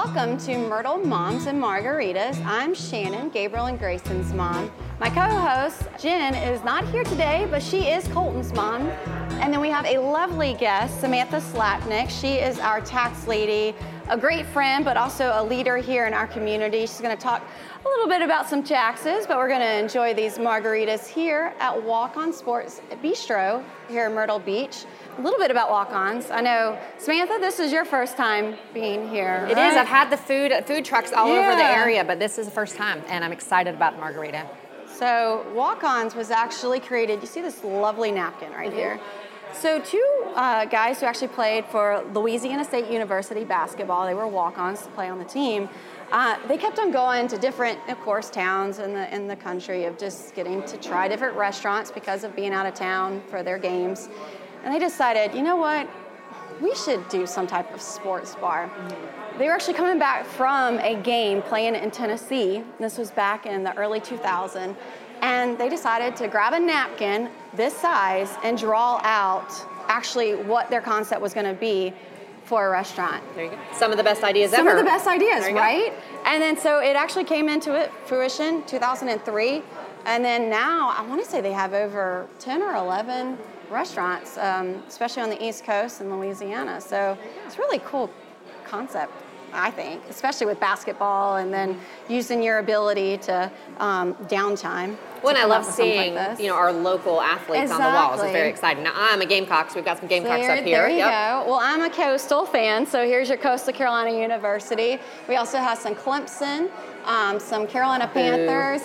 Welcome to Myrtle Moms and Margaritas. I'm Shannon, Gabriel and Grayson's mom. My co-host, Jen, is not here today, but she is Colton's mom. And then we have a lovely guest, Samantha Slapnick. She is our tax lady, a great friend, but also a leader here in our community. She's going to talk a little bit about some taxes, but we're going to enjoy these margaritas here at Walk-On Sports Bistro here in Myrtle Beach. A little bit about Walk-Ons. I know, Samantha, this is your first time being here. It is. I've had the food trucks all over the area, but this is the first time, and I'm excited about the margarita. So Walk-Ons was actually created, you see this lovely napkin right here. So two guys who actually played for Louisiana State University basketball, they were walk-ons to play on the team. They kept on going to different, of course, towns in the country of just getting to try different restaurants because of being out of town for their games. And they decided, you know what, we should do some type of sports bar. They were actually coming back from a game playing in Tennessee. This was back in the early 2000s. And they decided to grab a napkin this size and draw out actually what their concept was going to be for a restaurant. There you go. Some of the best ideas ever. Some of the best ideas, right? And then so it actually came into fruition 2003. And then now I want to say they have over 10 or 11 restaurants, especially on the East Coast in Louisiana. So it's a really cool concept, I think, especially with basketball and then using your ability to downtime. Well, and I love seeing our local athletes on the walls. It's very exciting. Now, I'm a Gamecock, so we've got some Gamecocks up here. There you go. Well, I'm a Coastal fan, so here's your Coastal Carolina University. We also have some Clemson, some Carolina Panthers.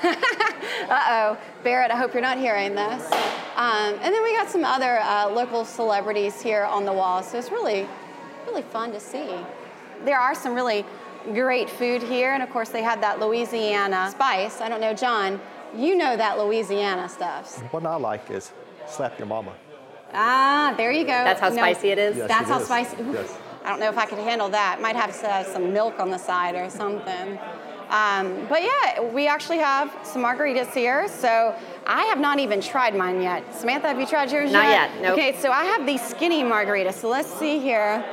Uh-oh, Barrett, I hope you're not hearing this. And then we got some other local celebrities here on the wall, so it's really, really fun to see. There are some really great food here, and of course they have that Louisiana spice. I don't know, John, you know that Louisiana stuff. What I like is slap your mama. Ah, there you go. That's how spicy it is? Yes, That's it how is. spicy. Yes. I don't know if I could handle that. Might have some milk on the side or something. But yeah, we actually have some margaritas here. So I have not even tried mine yet. Samantha, have you tried yours Not yet? yet, nope. Okay, so I have these skinny margaritas. So let's see here.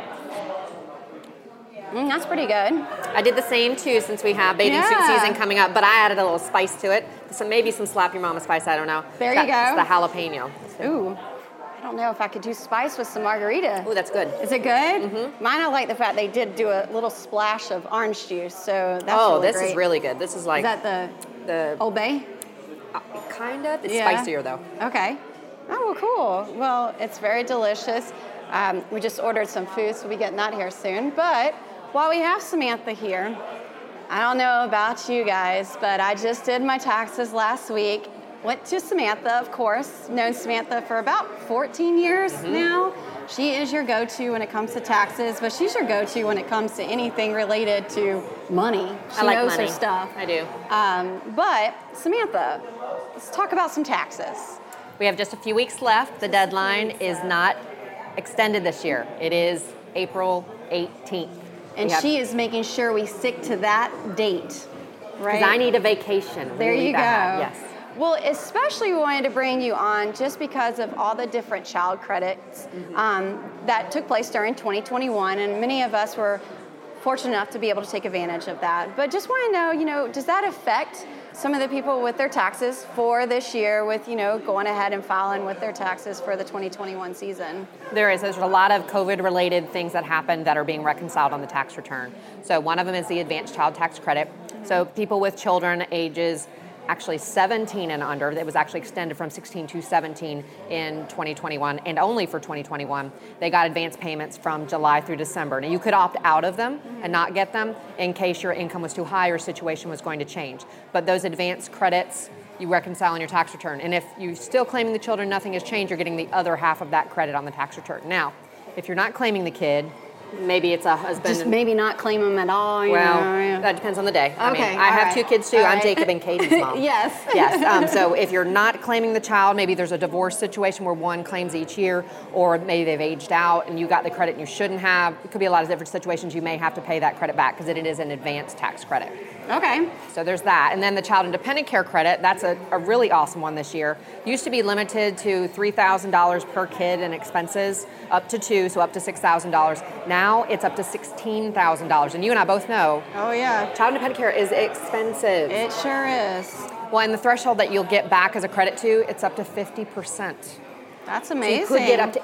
That's pretty good. I did the same too since we have bathing suit season coming up, but I added a little spice to it. So maybe some slap your mama spice, I don't know. There you go. It's the jalapeno. Ooh, I don't know if I could do spice with some margarita. Ooh, that's good. Is it good? Mm-hmm. Mine, I like the fact they did do a little splash of orange juice, so that's Oh, really this great. is really good. This is like... Is that the Old Bay? Kind of. It's spicier though. Okay. Oh, well, cool. Well, it's very delicious. We just ordered some food, so we'll be getting that here soon. But while we have Samantha here, I don't know about you guys, but I just did my taxes last week. Went to Samantha, of course. Known Samantha for about 14 years now. She is your go-to when it comes to taxes, but she's your go-to when it comes to anything related to money. She knows her stuff. I do. But Samantha, let's talk about some taxes. We have just a few weeks left. The deadline is not extended this year. It is April 18th. And she is making sure we stick to that date, right? Because I need a vacation. There you go. Yes. Well, especially we wanted to bring you on just because of all the different child credits that took place during 2021, and many of us were fortunate enough to be able to take advantage of that. But just want to know, does that affect some of the people with their taxes for this year with, going ahead and filing with their taxes for the 2021 season? There's a lot of COVID-related things that happened that are being reconciled on the tax return. So one of them is the advanced child tax credit. So people with children ages actually 17 and under, it was actually extended from 16 to 17 in 2021, and only for 2021. They got advance payments from July through December. Now you could opt out of them and not get them in case your income was too high or situation was going to change. But those advance credits, you reconcile on your tax return. And if you're still claiming the children, nothing has changed, you're getting the other half of that credit on the tax return. Now, if you're not claiming the kid, maybe it's a husband. Just maybe not claim them at all. That depends on the day. Okay, I have two kids too. I'm Jacob and Katie's mom. Yes. Yes. So if you're not claiming the child, maybe there's a divorce situation where one claims each year, or maybe they've aged out and you got the credit you shouldn't have. It could be a lot of different situations. You may have to pay that credit back because it is an advanced tax credit. Okay. So there's that. And then the Child and Dependent Care Credit, that's a really awesome one this year. Used to be limited to $3,000 per kid in expenses, up to 2, so up to $6,000. Now it's up to $16,000. And you and I both know, Oh, yeah. Child and Dependent Care is expensive. It sure is. Well, and the threshold that you'll get back as a credit to, it's up to 50%. That's So amazing. you could get up to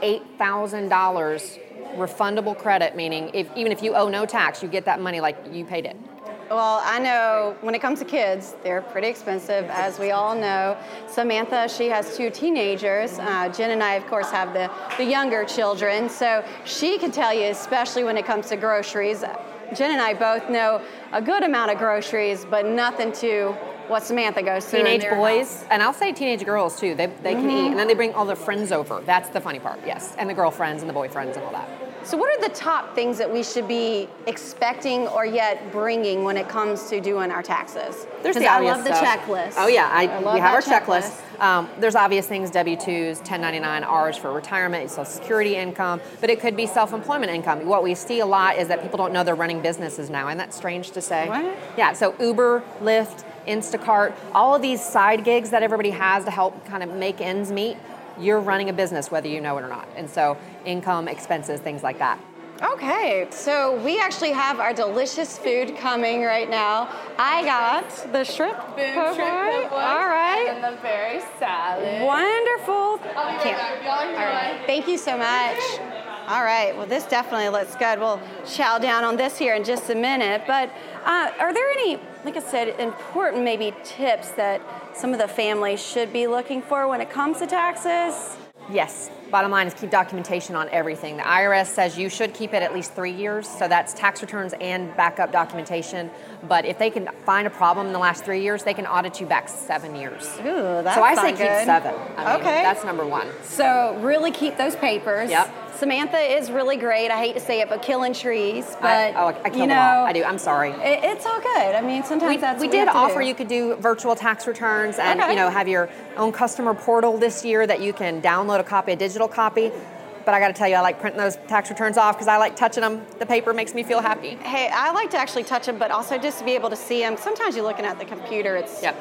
$8,000 refundable credit, meaning even if you owe no tax, you get that money like you paid it. Well, I know when it comes to kids, they're pretty expensive, as we all know. Samantha, she has 2 teenagers. Jen and I, of course, have the younger children. So she can tell you, especially when it comes to groceries. Jen and I both know a good amount of groceries, but nothing to what Samantha goes through. Teenage in their boys, house. and I'll say teenage girls too, they can eat. And then they bring all their friends over. That's the funny part, yes. And the girlfriends and the boyfriends and all that. So what are the top things that we should be expecting or yet bringing when it comes to doing our taxes? There's the 'Cause obvious I love the stuff. checklist. Oh yeah, love we have our that checklist. There's obvious things, W-2s, 1099 Rs for retirement, Social Security income, but it could be self-employment income. What we see a lot is that people don't know they're running businesses now, and that's strange to say. What? Yeah, so Uber, Lyft, Instacart, all of these side gigs that everybody has to help kind of make ends meet, you're running a business whether you know it or not. And so income, expenses, things like that. Okay, so we actually have our delicious food coming right now. I got the shrimp po' boy. All right. And the berry salad. Wonderful. I'll be right back. Y'all enjoy. All right. Thank you so much. All right. Well, this definitely looks good. We'll chow down on this here in just a minute. But are there any, like I said, important maybe tips that some of the families should be looking for when it comes to taxes? Yes. Bottom line is keep documentation on everything. The IRS says you should keep it at least 3 years, so that's tax returns and backup documentation. But if they can find a problem in the last 3 years, they can audit you back 7 years. Ooh, that's so I say not keep good. 7. I mean, Okay. That's number 1. So really keep those papers. Yep. Samantha is really great. I hate to say it, but killing trees. But I kill you them all. know, I do. I'm sorry. It's all good. I mean, sometimes that's We what did have to offer do. you could do virtual tax returns and Okay. have your own customer portal this year that you can download a copy, a digital copy. But I got to tell you, I like printing those tax returns off because I like touching them. The paper makes me feel happy. Hey, I like to actually touch them, but also just to be able to see them. Sometimes you're looking at the computer. It's Yep.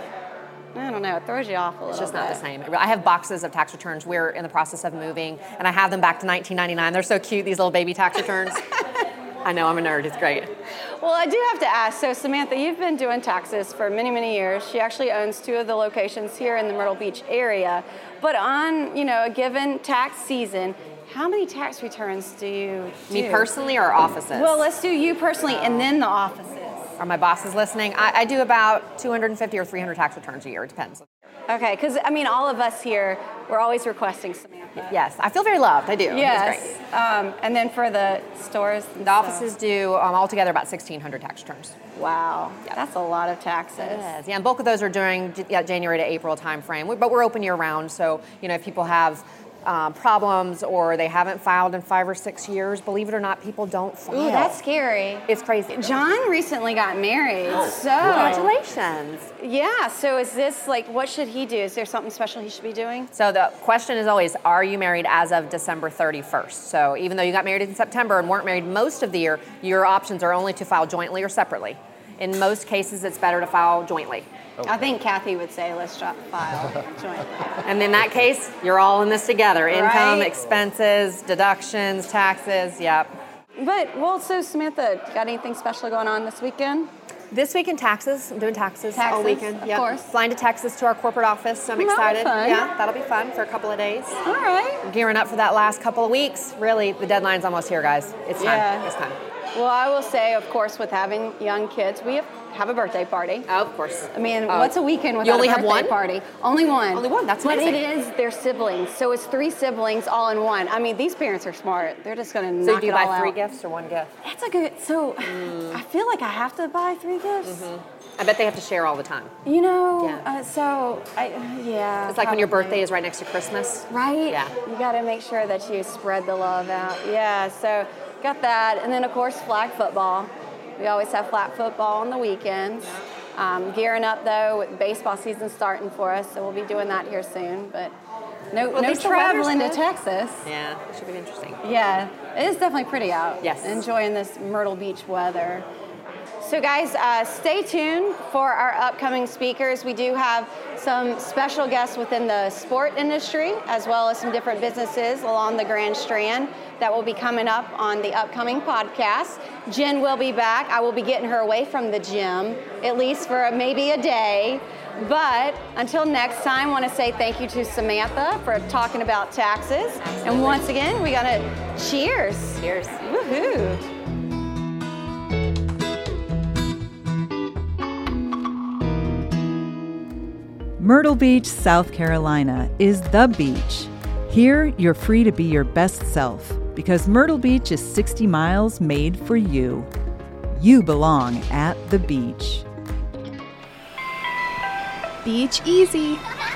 I don't know. It throws you off a little. It's just not the bit. same. I have boxes of tax returns. We're in the process of moving, and I have them back to 1999. They're so cute, these little baby tax returns. I know, I'm a nerd. It's great. Well, I do have to ask. So, Samantha, you've been doing taxes for many, many years. She actually owns 2 of the locations here in the Myrtle Beach area. But on, a given tax season, how many tax returns do you do? Me personally or offices? Well, let's do you personally and then the offices. Are my bosses listening? I do about 250 or 300 tax returns a year. It depends. Okay, because all of us here, we're always requesting Samantha. Yes, I feel very loved. I do. Yes. It's great. And then for the stores, and The stuff. offices do altogether about 1,600 tax returns. Wow, that's a lot of taxes. Yes, yeah, and bulk of those are during January to April timeframe. But we're open year round, so if people have problems or they haven't filed in 5 or 6 years, believe it or not, people don't file. Ooh, that's scary. It's crazy. John recently got married, so Congratulations. yeah. So is this what should he do? Is there something special he should be doing? So the question is always, are you married as of December 31st? So even though you got married in September and weren't married most of the year, your options are only to file jointly or separately. In most cases, it's better to file jointly. I think Kathy would say, let's file jointly. And in that case, you're all in this together. Income, Right. expenses, deductions, taxes, yep. So Samantha, got anything special going on this weekend? This week in taxes, I'm doing taxes all Taxes, weekend. of Yep. course. Flying to Texas to our corporate office, so I'm That'll be excited. fun. Yeah, that'll be fun for a couple of days. All right. Gearing up for that last couple of weeks. Really, the deadline's almost here, guys. It's time. Yeah. It's time. Well, I will say, of course, with having young kids, we have a birthday party. Oh, of course. What's a weekend without you only a have birthday one? party? Only one. Only one, that's But amazing. it is their siblings, so it's 3 siblings all in one. These parents are smart. They're just going to So knock do you it all buy 3 out. gifts or 1 gift? That's a good. So I feel like I have to buy 3 gifts. I bet they have to share all the time. Yeah. It's like when your birthday is right next to Christmas. Right? Yeah. You got to make sure that you spread the love out. Yeah, so got that. And then, of course, flag football. We always have flag football on the weekends. Gearing up, though, with baseball season starting for us, so we'll be doing that here soon. But no at least the traveling to weather's good. Texas. Yeah, it should be interesting. Yeah, it is definitely pretty out. Yes. Enjoying this Myrtle Beach weather. So guys, stay tuned for our upcoming speakers. We do have some special guests within the sport industry, as well as some different businesses along the Grand Strand that will be coming up on the upcoming podcast. Jen will be back. I will be getting her away from the gym, at least for maybe a day. But until next time, I want to say thank you to Samantha for talking about taxes. Absolutely. And once again, we got to cheers. Cheers. Woohoo. Myrtle Beach, South Carolina is the beach. Here, you're free to be your best self because Myrtle Beach is 60 miles made for you. You belong at the beach. Beach easy.